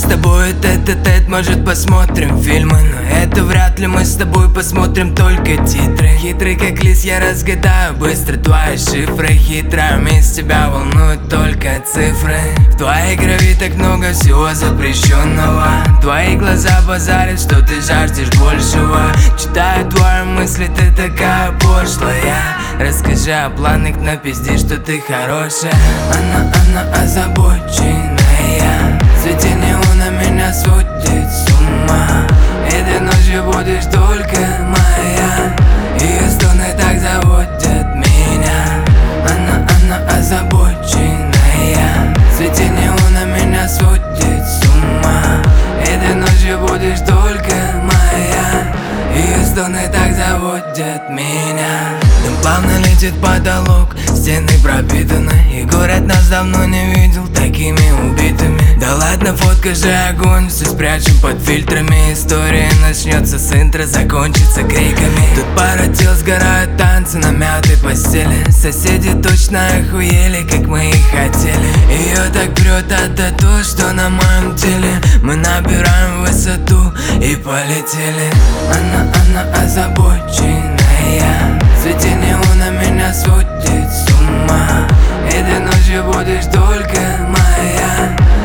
тобой тет-а-тет, может посмотрим фильмы, но это вряд ли, мы с тобой посмотрим только титры. Хитрый как лис, я разгадаю быстро твои шифры. Хитрая месть, тебя волнуют только цифры. В твоей крови так много всего запрещенного. Твои глаза базарят, что ты жаждешь большего. Читаю твои мысли, ты такая пошлая. Расскажи о планах, напизди, что ты хорошая. Она озабоченная. Свете неона меня сводит с ума. Этой ночью будешь только моя. Ее стоны так заводят меня. Она озабоченная. Свете неона меня сводит с ума. Этой ночью будешь только моя. Ее стоны так заводят меня. Дым плавно летит в потолок, стены пропитаны, и город нас давно не видел такими убитыми. Да ладно, фотка же огонь, все спрячем под фильтрами. История начнется с интро, закончится криками. Тут пара тел сгорают, танцы на мятой постели. Соседи точно охуели, как мы и хотели. Ее так прет от тату, что на моем теле. Мы набираем высоту и полетели. Она озабоченная. Свете неона меня сводит с ума. Этой ночью будешь только моя.